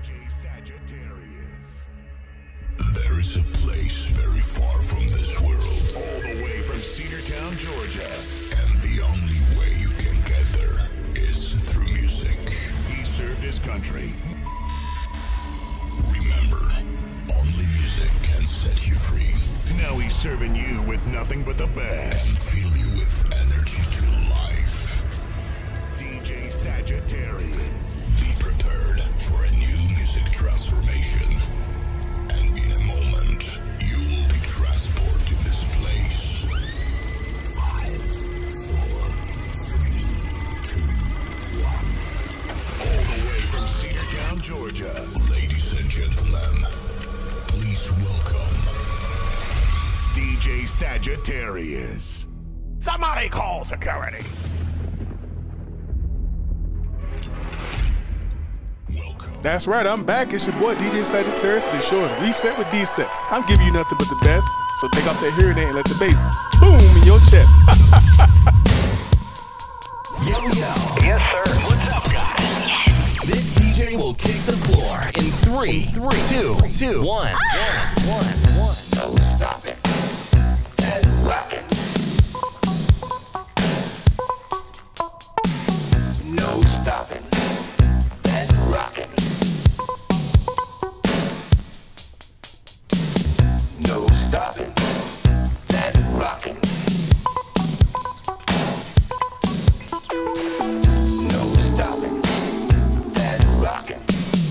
DJ Sagittarius. There is a place very far from this world. All the way from Cedartown, Georgia. And the only way you can get there is through music. He served his country. Remember, only music can set you free. Now he's serving you with nothing but the best. And fill you with energy to life. DJ Sagittarius. Be prepared for a new music transformation. And in a moment, you will be transported to this place. 5, 4, 3, 2, 1. All the way from Cedartown, Georgia. Ladies and gentlemen, please welcome DJ Sagittarius. Somebody call security. Welcome. That's right, I'm back. It's your boy DJ Sagittarius, and the show is Reset with D-Set. I'm giving you nothing but the best, so take off that hearing aid and let the bass boom in your chest. Yo, yo. Yes, sir. What's up, guys? Yes. This DJ will kick the floor in 3, 2, 1. No stopping and rocking. No stopping and rocking. No stopping and rocking. No stopping and rocking.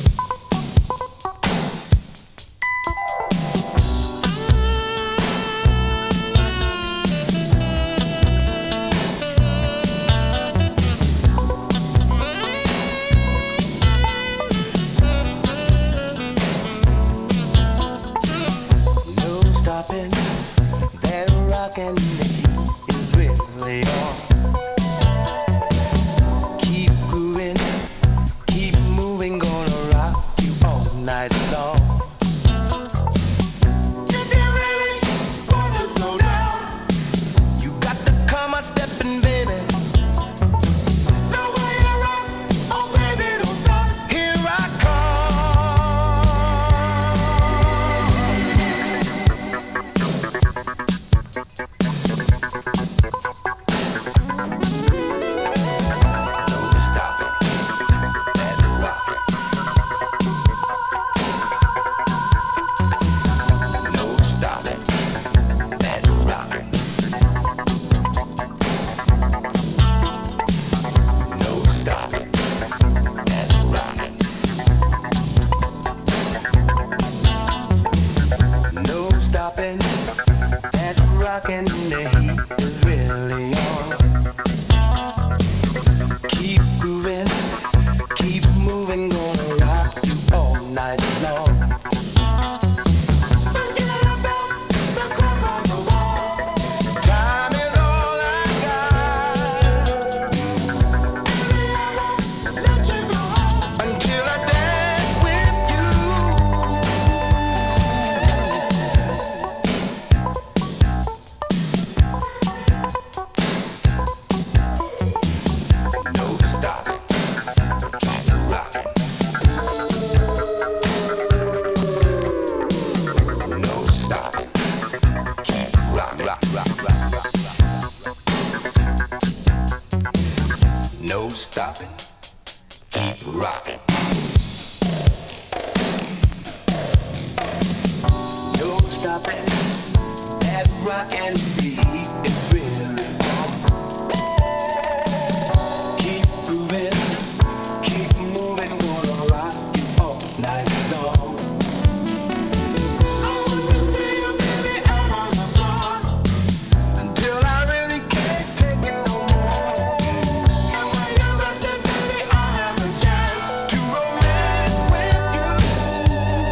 Stopping, then rocking, the heat is really on. Keep grooving, keep moving, gonna rock you all night long. If you really wanna slow down, you got to come on stepping, baby. The way you rock, oh baby, don't stop. Here I come. Rockin', the heat is really on. Keep grooving, keep moving, gonna rock you all night long. Forget about the clock on the wall. Time is all I got. Let you go home until I dance with you. No stopping, keep rocking. No stopping, that rockin' beat is really on. Keep grooving, keep moving, gonna rock you all night long. I want to see you, baby, out on the floor until I really can't take it no more. And when you're resting, baby, I'll have a chance to romance with you.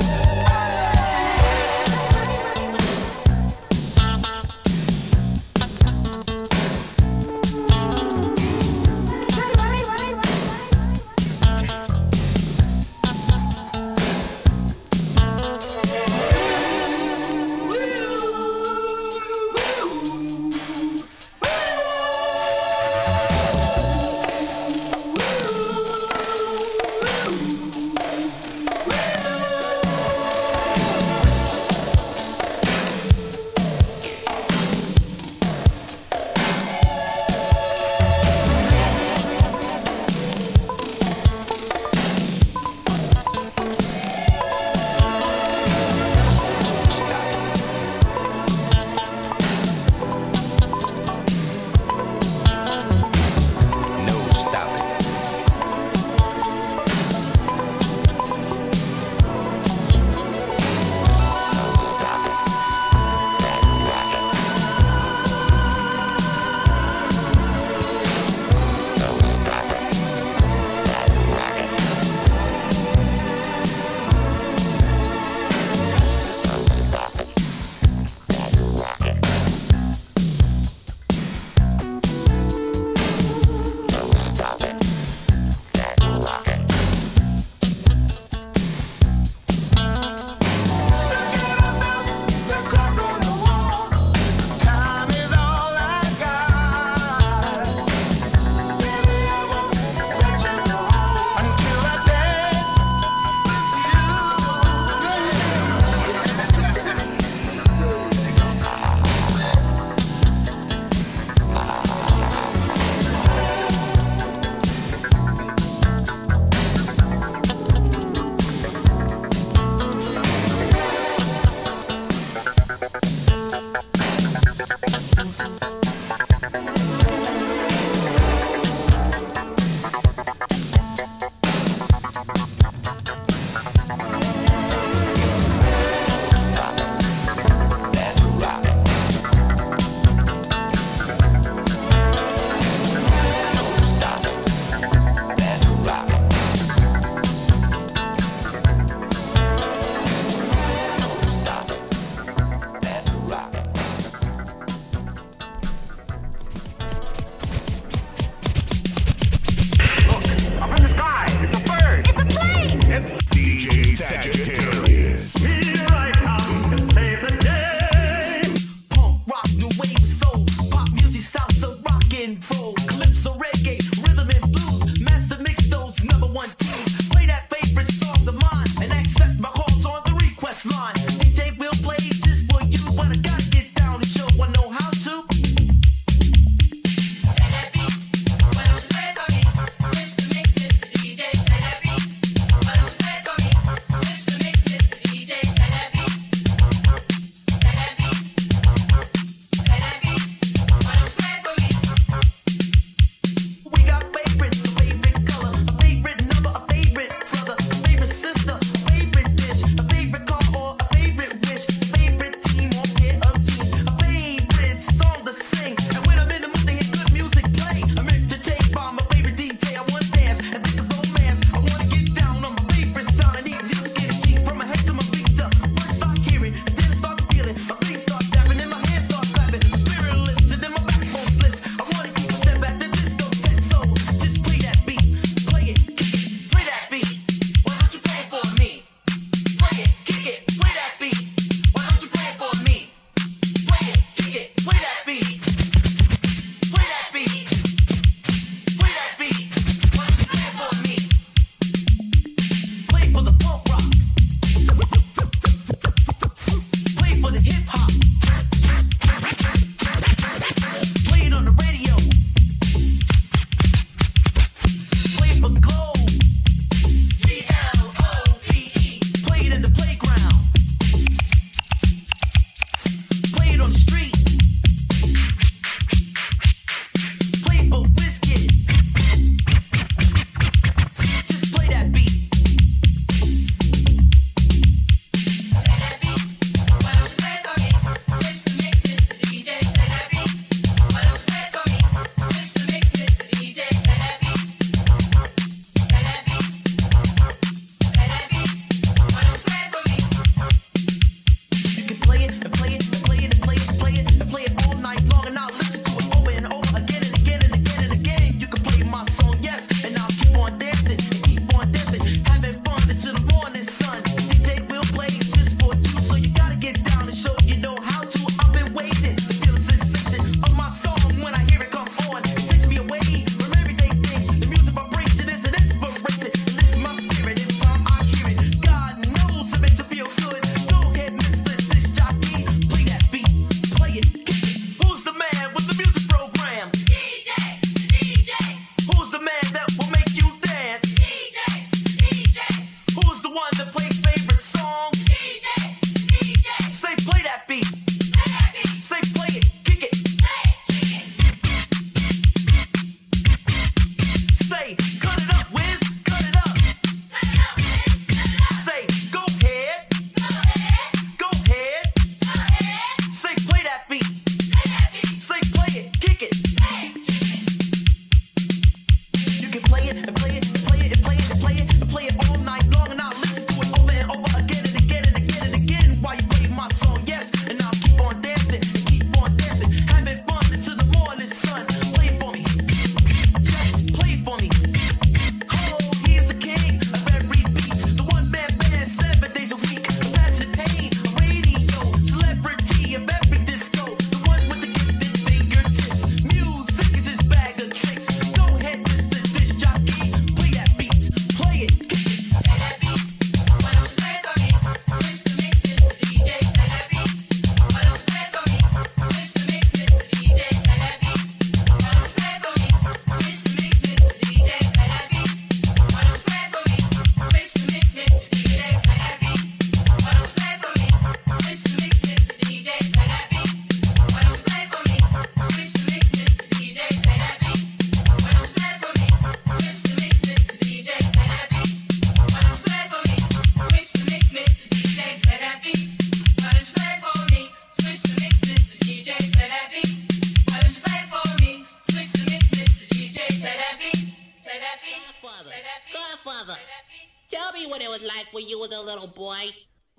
me what it was like when you was a little boy.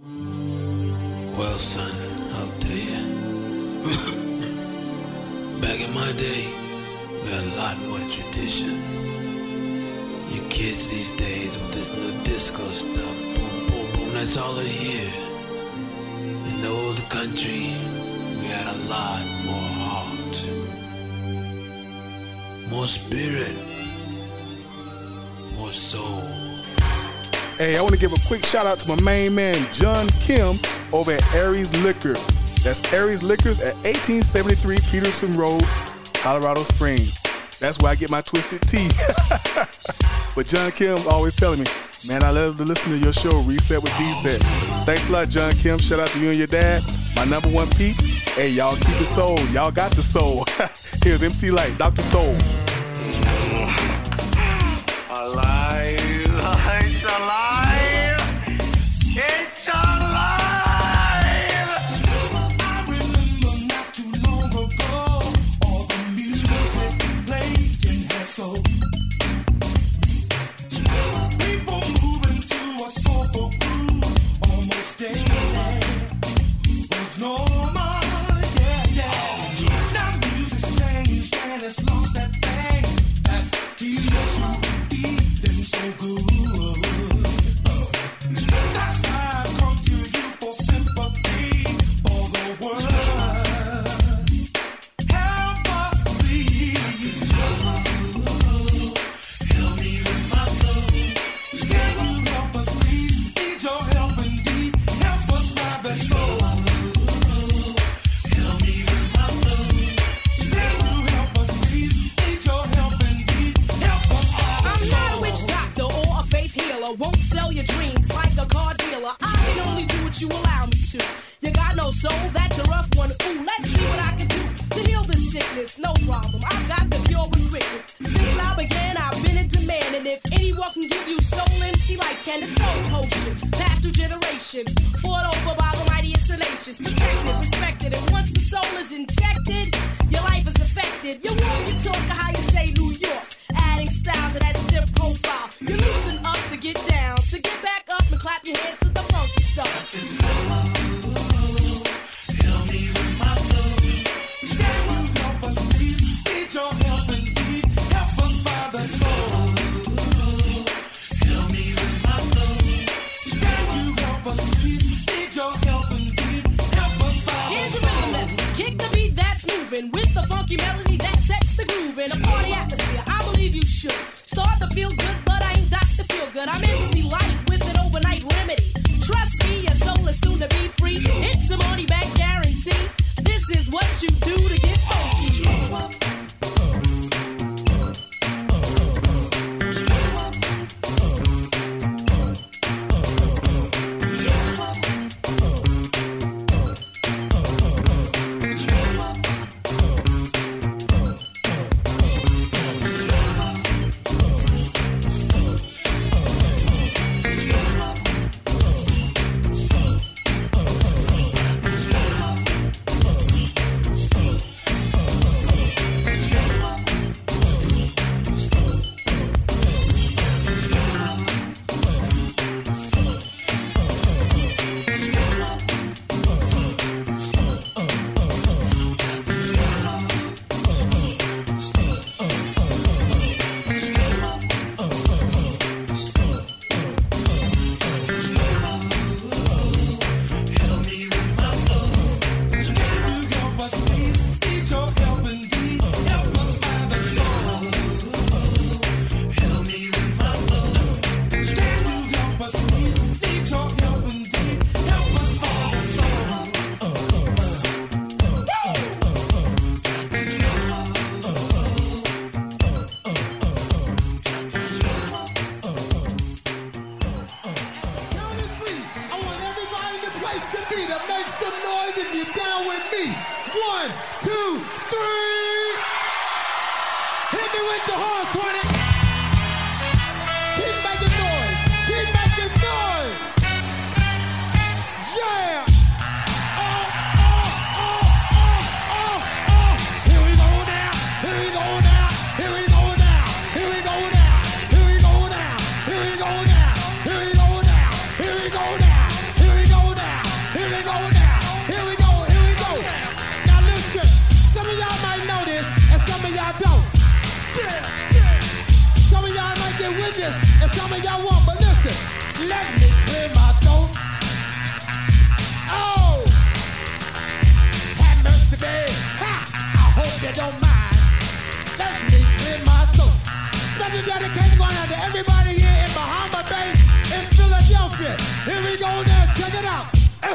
Well, son, I'll tell you. Back in my day, we had a lot more tradition. You kids these days with this new disco stuff, boom, boom, boom, that's all they hear. In the old country, we had a lot more heart, more spirit, more soul. Hey, I want to give a quick shout out to my main man, John Kim, over at Aries Liquor. That's Aries Liquors at 1873 Peterson Road, Colorado Springs. That's where I get my twisted tea. But John Kim's always telling me, man, I love to listen to your show, Reset with D-Set. Thanks a lot, John Kim. Shout out to you and your dad. My number one peeps. Hey, y'all keep it soul. Y'all got the soul. Here's MC Light, Dr. Soul. Alive, it's alive, it's alive. I remember not too long ago, all the music playing had so. People moving to a soulful groove, almost daily was normal, yeah. Now music's changed and it's lost that thing that keeps you feeling so good. That's why I come to you for sympathy for the world. Help us, please. Help me with my soul. Can you help us, please? Need your help indeed. Help us find the soul. Help me with my soul. Can you help us, please? Need your help indeed. Help us find the soul. I'm not a witch doctor or a faith healer. Won't sell your dreams like a car dealer. I can only do what you allow me to. You got no soul, that's a rough one. Ooh, let's see what I can do to heal this sickness. No problem, I've got the cure with quickness. Since I began, I've been in demand. And if anyone can give you soul, MC like can, the soul potion. Passed through generations, fought over by the mighty installations. Protected, respected, and once the soul is injected, your life is affected. You walk, you talk, or how you say New York. Adding style to that stiff profile. You loosen up to get down, to get back up and clap your hands to the funky stuff. Help me with my soul. Can you help us, please? Need your help indeed. Help us find the soul. Help me with my soul. Can you help us, please? Need your help indeed. Help us find Here's the the rhythm method. Kick the beat that's moving with the funky melody that sets the groove in a party atmosphere. I believe you should start to feel good, but I ain't Dr. Feel Good. I'm MC Light with an overnight remedy. Trust me, your soul is soon to be free. It's a money back guarantee. This is what you do to get funky. Here we go now. Let me clear my throat. Oh, have mercy, babe. Ha! I hope you don't mind. Let me clear my throat. Special dedication going out to everybody here in Bahama Bay, in Philadelphia. Here we go now, check it out.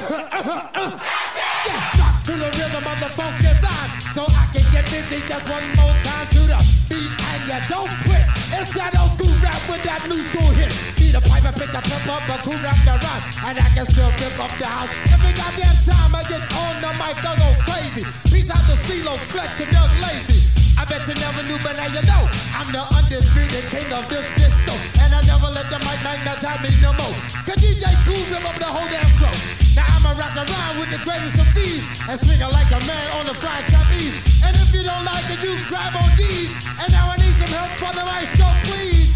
Yeah, rock to the rhythm of the funky line, so I can get busy just one more time to the beat, and you don't quit. It's that old school rap with that new school hit. Beat a pipe and pick the pump up, a cool rap the rhyme, and I can still rip up the house. Every goddamn time I get on the mic, I go crazy. Peace out to CeeLo, Flex, and Doug Lazy. I bet you never knew, but now you know I'm the undisputed king of this disco, and I never let the mic magnetize me no more. Cause DJ Cool rip up the whole damn flow. Now I'ma rock around with the greatest of ease and swing it like a man on the fried trapeze. And if you don't like it, you grab on these. And now I need some help from the maestro, please.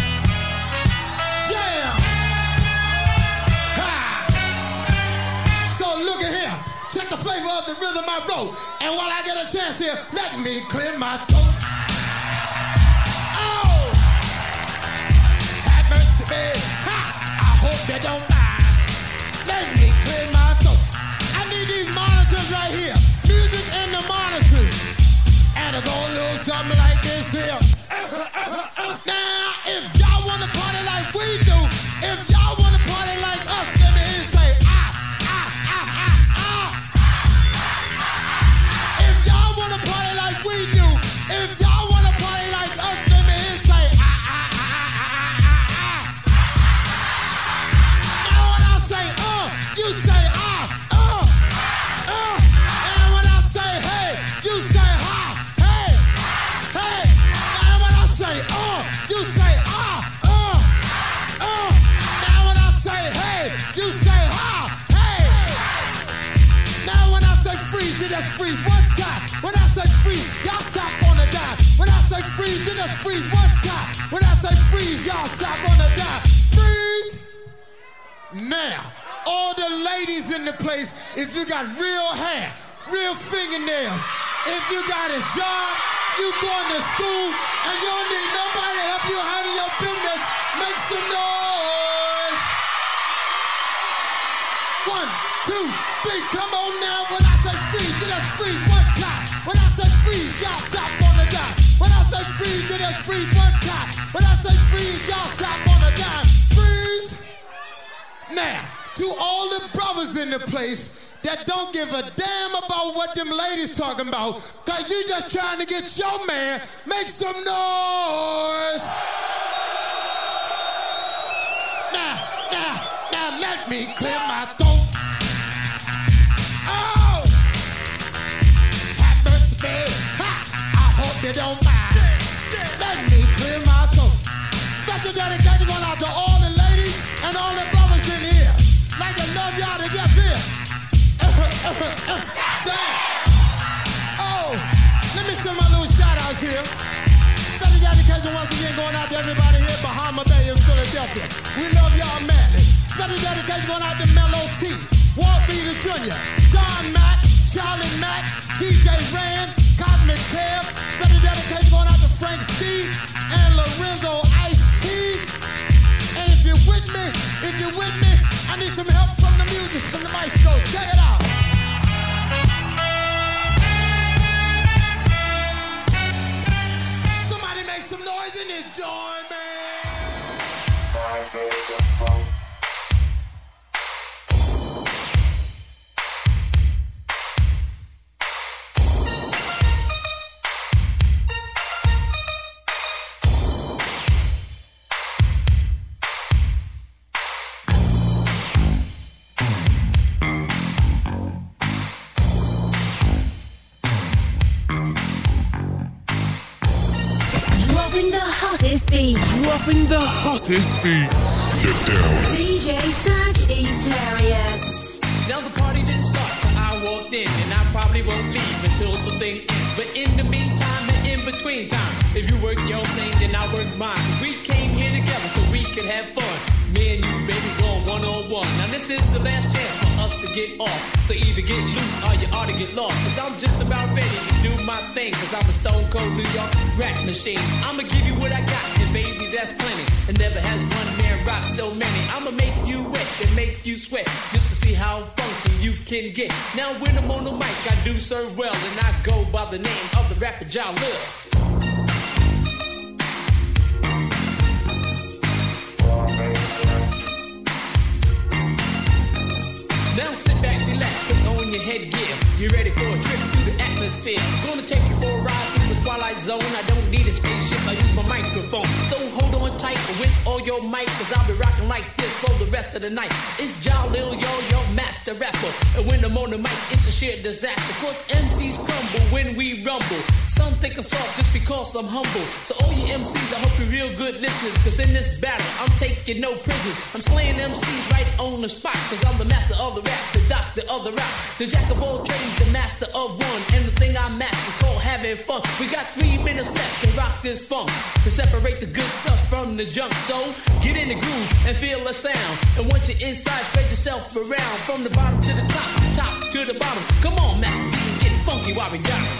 Jam! Ha! So look at here. Check the flavor of the rhythm I wrote. And while I get a chance here, let me clear my throat. Oh! Have mercy, babe. Ha! I hope you don't mind. Let me clear my throat. I need these monitors right here. Music and the monitors. And it go a little something like this here. Now, if y'all wanna party like we do, if y'all wanna party like us, let me hear you say If y'all wanna party like we do, if y'all wanna party like us, let me hear you say Now when I say you say and when I say hey, you say ha, hey, hey. Now when I say you say Now when I say hey, you say ha, hey. Now when I say freeze, you just freeze one time. When I say freeze, y'all stop on the dime. When I say freeze, you just freeze one time. When I say freeze, y'all stop on the dime. Freeze. Now, all the ladies in the place, if you got real hair, real fingernails, if you got a job, you going to school, and you don't need nobody to help you handle your business, make some noise. 1, 2, 3, come on now. When I say freeze, you just freeze one time. When I say freeze, y'all stop on the dime. When I say freeze, you just freeze one time. When I say freeze, y'all stop on the dime. Freeze. Now, to all the brothers in the place that don't give a damn about what them ladies talking about, cause you just trying to get your man, make some noise. Now, let me clear my throat. Oh, have mercy, babe. Ha! I hope you don't mind. Let me clear my throat. Special dedication going out to all the ladies and all the brothers in here. Like I love y'all to get here. Damn. Oh, let me send my little shout outs here. Special dedication once again going out to everybody here in Bahama Bay in Philadelphia. We love y'all madly. Special dedication going out to Mellow T, Walt Beater Jr., Don Mack, Charlie Mack, DJ Rand, Cosmic Kev. Special dedication going out to Frank Steve and Lorenzo Ice-T. And if you're with me, I need some help from the music, from the maestro. Check it out. Somebody make some noise in this joint, man. 5 minutes of fun. Dropping the hottest beats. Get down. DJ Serge Interiors. Now the party didn't start till I walked in, and I probably won't leave until the thing ends. But in the meantime and in between time, If you work your thing, then I work mine. We came here together so we can have fun. Me and you, baby, going one-on-one. Now this is the last chance for us to get off. So either get loose or you ought to get lost. Cause I'm just about ready to do my thing. Cause I'm a stone cold New York rap machine. I'ma give you what I got, and baby, that's plenty. And never has one man rock so many. I'ma make you wet and make you sweat. Just to see how funky you can get. Now when I'm on the mic, I do serve well. And I go by the name of the rapper Jalil. Now sit back, relax, put on your headgear. You ready for a trip through the atmosphere? Gonna take you for a ride through the twilight zone. I don't need a spaceship, I use my microphone. So hold on tight with all your mic, cause I'll be rocking like this for the rest of the night. It's Jalil, your master rapper. And when I'm on the mic, it's a sheer disaster. Cause MCs crumble when we rumble. Some think I'm soft just because I'm humble. So all you MCs, I hope you're real good listeners. Cause in this battle, I'm taking no prisoners. I'm slaying MCs right on the spot. Cause I'm the master of the rap, the doctor of the rap, the jack of all trades, the master of one. And the thing I master is called having fun. We got 3 minutes left to rock this funk, to separate the good stuff from the junk. So get in the groove and feel the sound. And once you're inside, spread yourself around. From the bottom to the top, top to the bottom. Come on, Master D, get funky while we got it.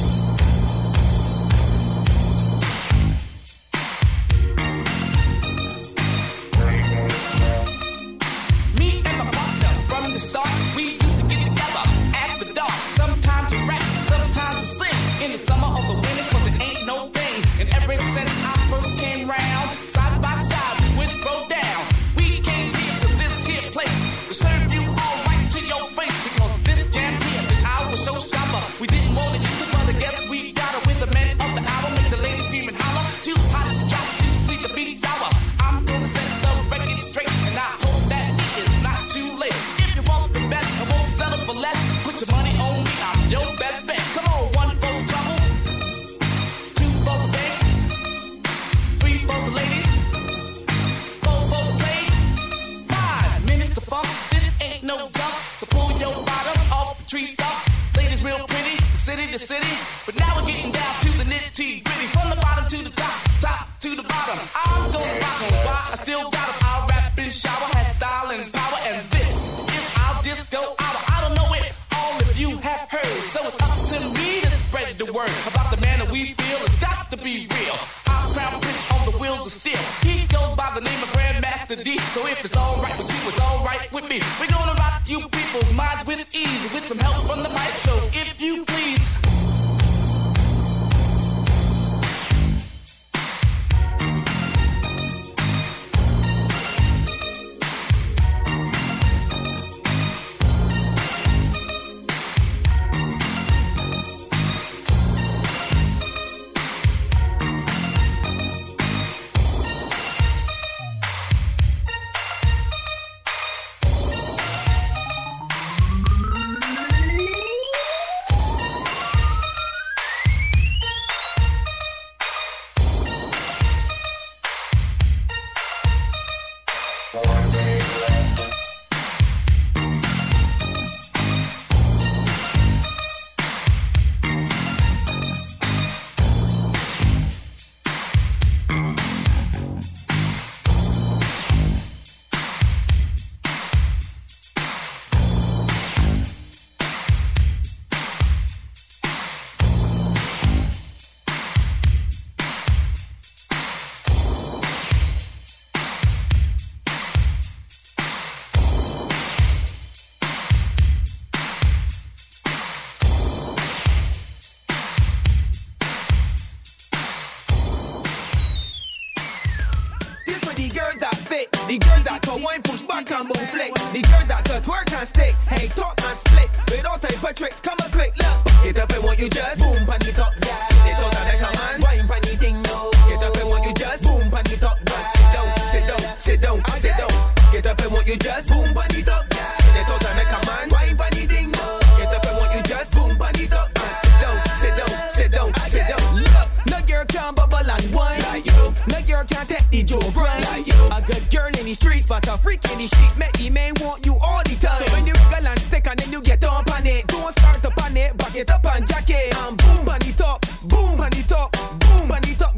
From the start, we used to get together at the dark. Sometimes we rap, sometimes we sing. In the summer or the winter, cause it ain't no thing. And ever since I first came round, side by side we would throw down. We came here to this here place to serve you all right to your face. Because this jam here is our showstopper. We didn't want to use it, but I guess we got it with the man of the hour. Make the ladies scream and holler. Too hot to drop, too sweet to be sour. I'm gonna set the record straight, and I hope that it is not too late. For less, put your money on me, I'm your best bet. Come on, 1 for the trouble, 2 for the banks, 3 for the ladies, 4 for the play, 5 minutes of fun, this ain't no jump. So pull your bottom off the tree stump. Ladies real pretty, city to city, but now we're getting down to the nitty gritty. From the bottom to the top, top to the bottom. I'm gonna rock 'em, why I still got 'em. I'll rap and shower, has style and power, and this is our disco hour. You have heard, so it's up to me to spread the word about the man that we feel. It's got to be real. Our crown prince on the wheels of steel. He goes by the name of Grandmaster D. So if it's all right with you, it's all right with me. We're gonna rock you people's minds with ease, with some help from the maestro, if you please. The girls that can wine, push back and move flick. The girls that can twerk and stick. Hey, talk and split. With all type of tricks, come on quick, look. Get up and want you just boom, pan the top, yeah. Skin it out like a man. Wine pan the thing, no. Get up and want you just boom, pan the top, yeah. Sit down, sit down, sit down, sit down. Get up and want you just boom, pan the top, yeah. Skin it out like a man. Wine pan the thing, no. Get up and want you just boom, pan the top, yeah. Sit down, sit down, sit down, sit down. Look, no girl can bubble and wine like you. No girl can take the joke right like you. A good girl in the streets, but a freak in the streets. Make the man want you all the time. So when you wiggle and stick and then you get on pan it. Don't start up on it, back it up and jack it. And boom on the top, boom on the top, boom on the top.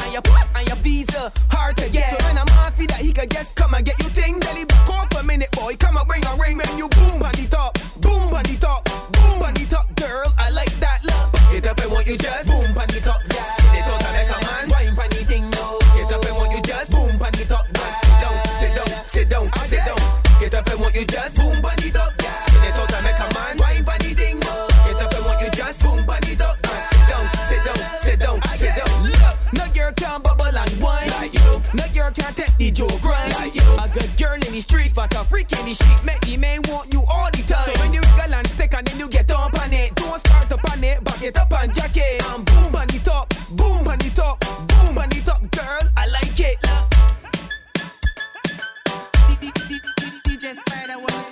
and your and your visa hard to get. So when I'm happy that he could just come and get you thing, then he back off a minute, boy. Come and bring a ring, when you boom on the top, boom on the top, boom on the top, girl. I like that look. Get up and want you just boom on the top, yeah. They told her like a man, wine on the thing, no. Get up and want you just boom on the top, yeah. Sit down, sit down, sit down, sit down. Get up and want you just boom on the top, yeah. They told her like a man, wine on the thing, no. Get up and want you just boom on the top, yeah. Sit down, sit down, sit down, sit down. Look, no girl can bubble and wine like you. No girl can take the joke grind like you. A good girl in the streets, but a freak in the streets make the man want you all the time. So when you wiggle and stick and then you get up on it, don't start up on it, back it up and jack it. And boom on the top, boom on the top, boom on the top, girl. I like it. Look. DJ Spider was.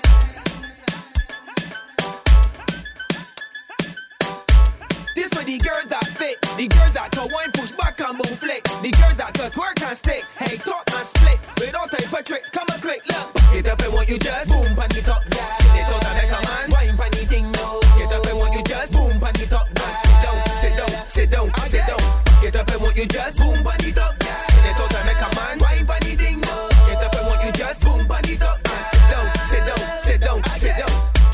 This for the girls that fit, the girls that can wine, push back and boom flick, the girls that can twerk and stick, hey talk and split, with all type of tricks, come on quick, look. Get up and want you just boom on the top, yeah. They told her like a man, wine on the thing, no. Get up and want you just boom on the top, yeah. Sit down, sit down, sit down, sit down. Get up and want you just boom on the top, yeah. They told her like a man, wine on the thing, no. Get up and want you just boom on the top, yeah. Sit down, sit down, sit down, sit down.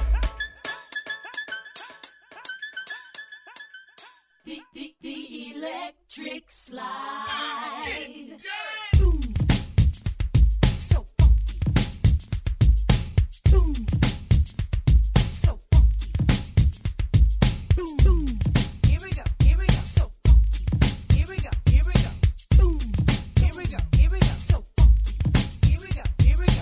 The electric slide. Boom. So funky. Boom. So funky. Boom. Boom. Here we go. Here we go. So funky. Here we go. Here we go. Boom. Here we go. Here we go. So funky. Here we go. Here we go.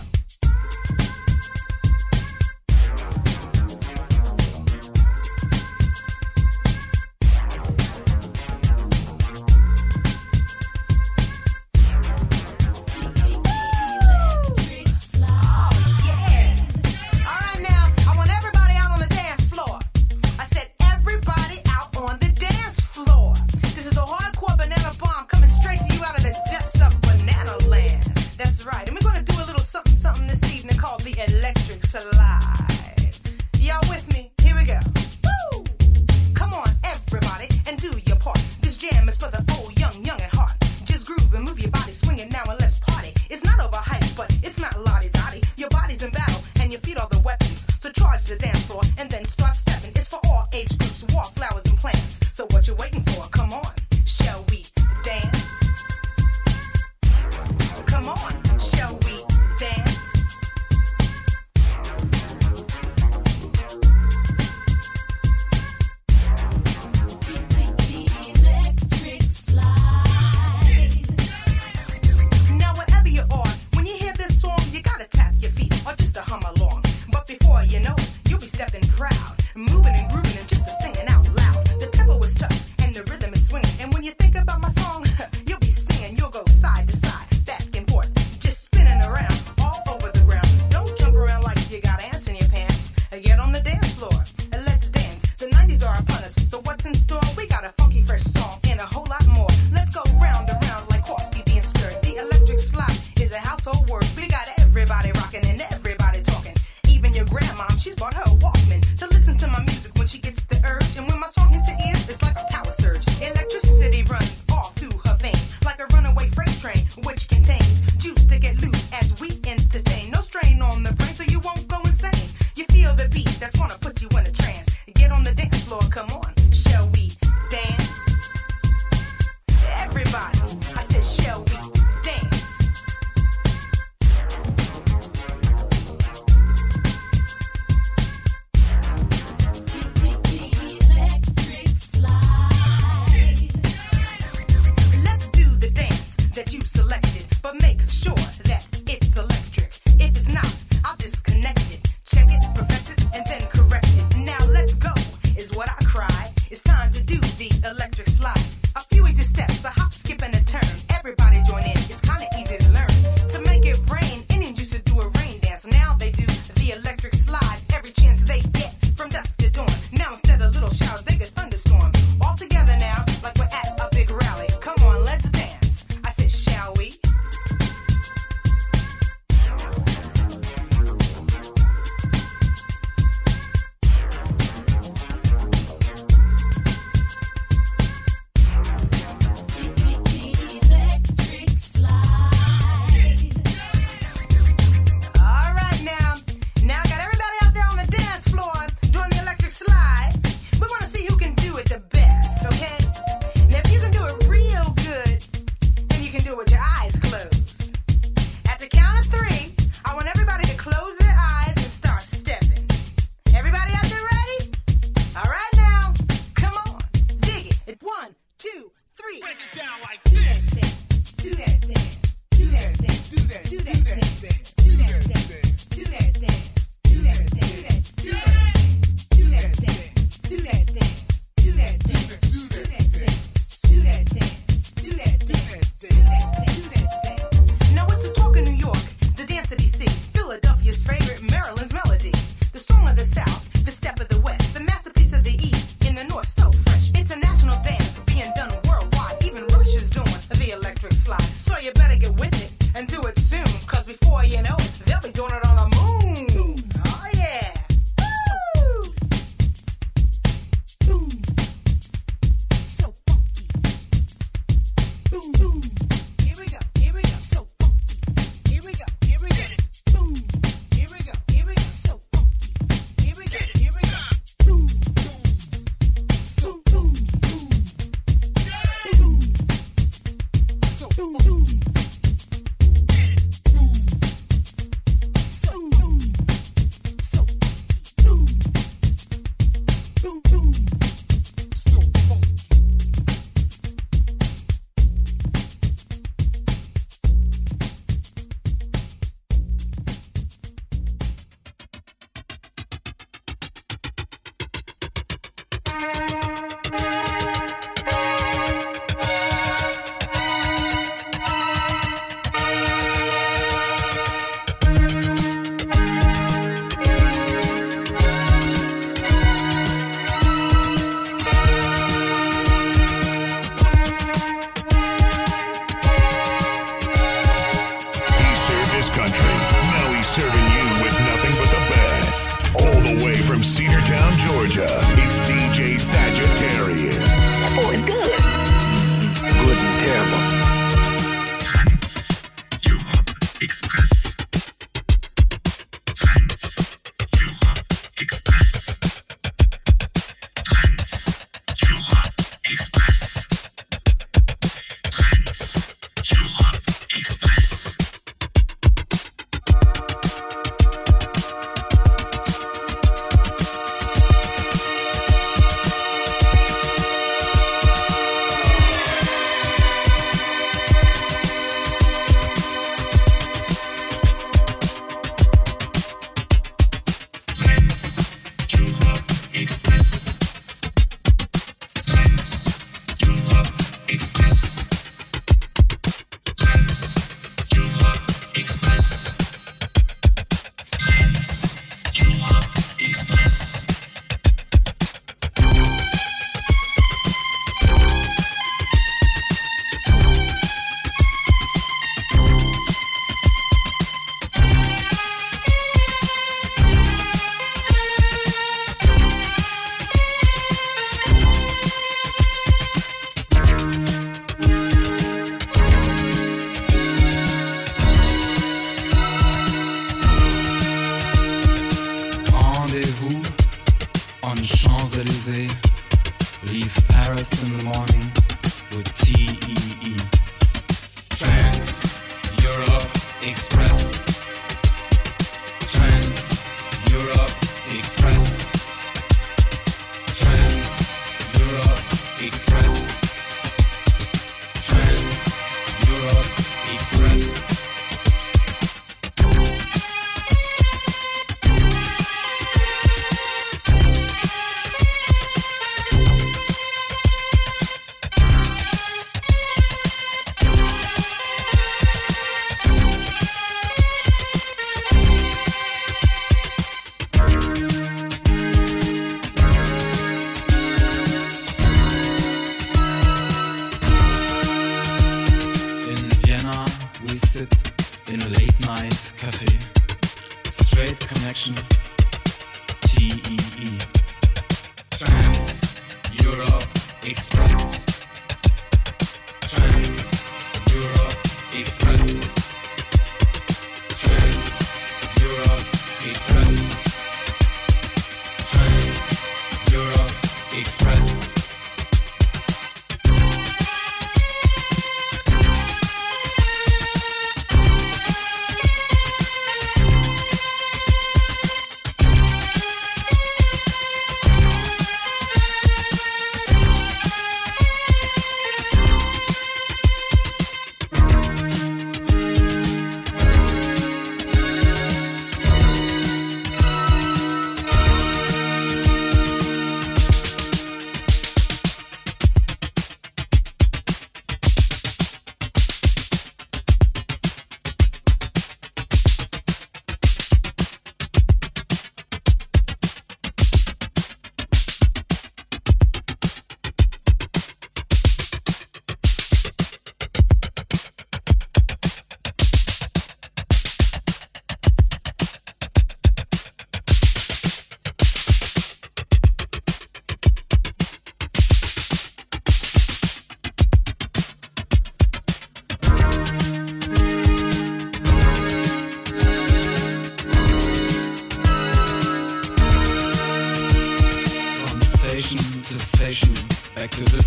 Something this evening called the electric slide. Y'all with me? Here we go. Woo! Come on, everybody, and do your part. This jam is for the old, young at heart. Just groove and move your body, swing it now and let's party. It's not overhyped, but it's not lottie-dottie. Your body's in battle, and your feet are the weapons. So charge the dance floor, and then start stepping. It's for all age groups, wallflowers and plants. So what you waiting for? Come on, shall we dance? Come on, shall we dance? Before you know, they'll be doing it on the moon. Oh yeah. Woo! Boom. So funky. Boom boom. Here we go. Here we go. So funky. Here we go. Here we go. Boom. Here we go. Here we go. So funky. Here we go. Here we go. Boom. So boom boom. Boom. So boom boom.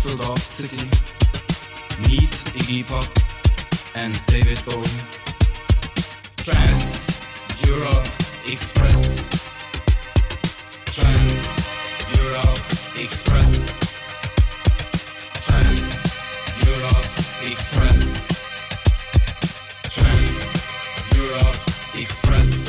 Düsseldorf City. Meet Iggy Pop and David Bowie. Trans Europe Express. Trans Europe Express. Trans Europe Express. Trans Europe Express.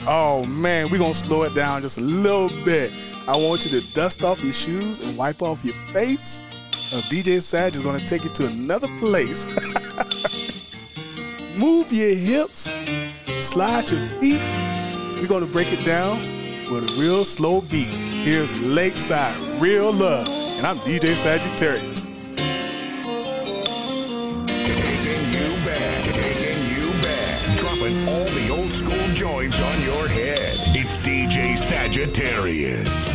Oh man, we're gonna slow it down just a little bit. I want you to dust off your shoes and wipe off your face. DJ Sag is gonna take you to another place. Move your hips, slide your feet. We're gonna break it down with a real slow beat. Here's Lakeside Real Love, and I'm DJ Sagittarius. Taking you back, dropping all the old school joints on your head. It's DJ Sagittarius.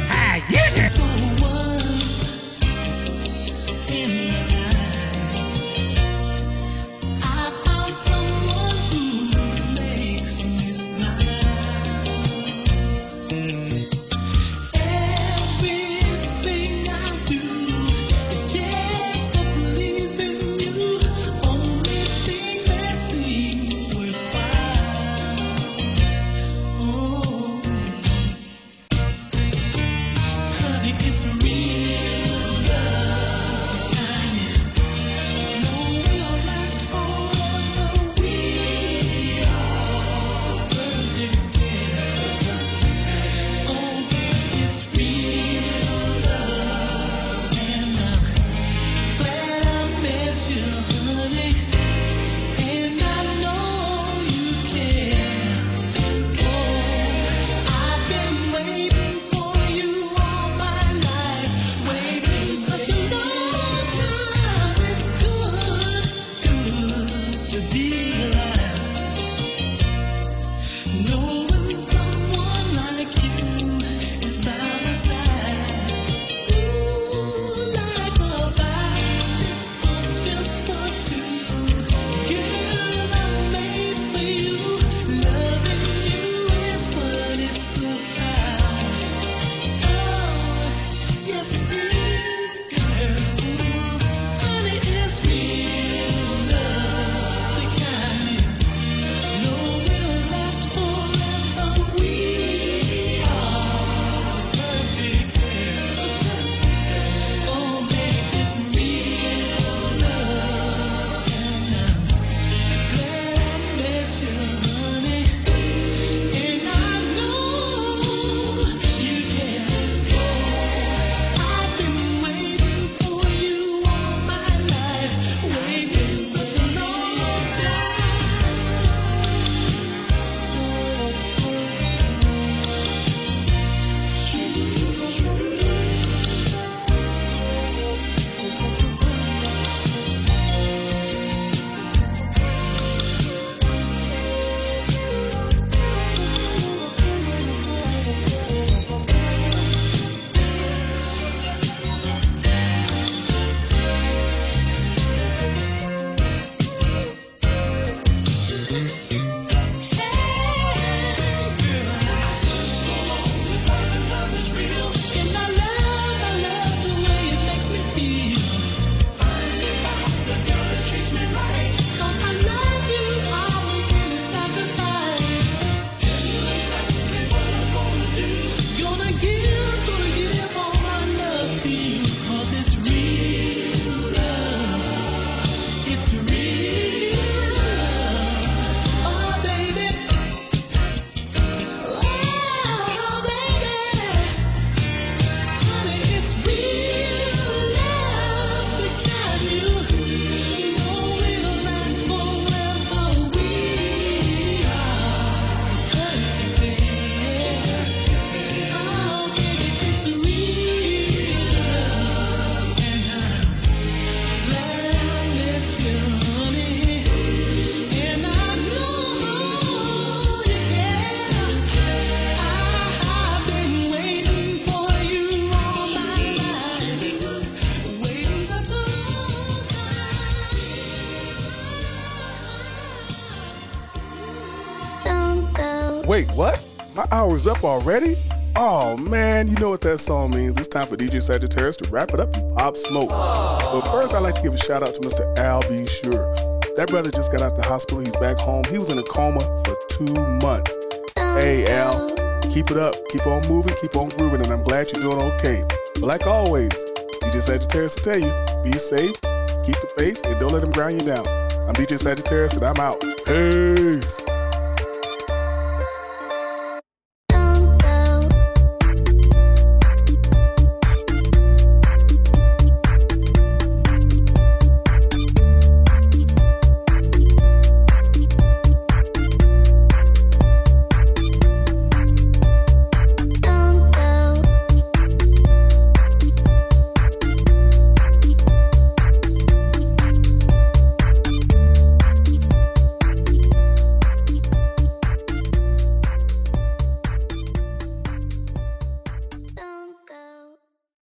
Wait, what? My hour's up already? Oh man, you know what that song means. It's time for DJ Sagittarius to wrap it up and pop smoke. But first, I'd like to give a shout out to Mr. Al B. Sure. That brother just got out the hospital. He's back home. He was in a coma for 2 months. Hey Al, keep it up. Keep on moving, keep on grooving, and I'm glad you're doing okay. But like always, DJ Sagittarius to tell you, be safe, keep the faith, and don't let them grind you down. I'm DJ Sagittarius, and I'm out. Peace.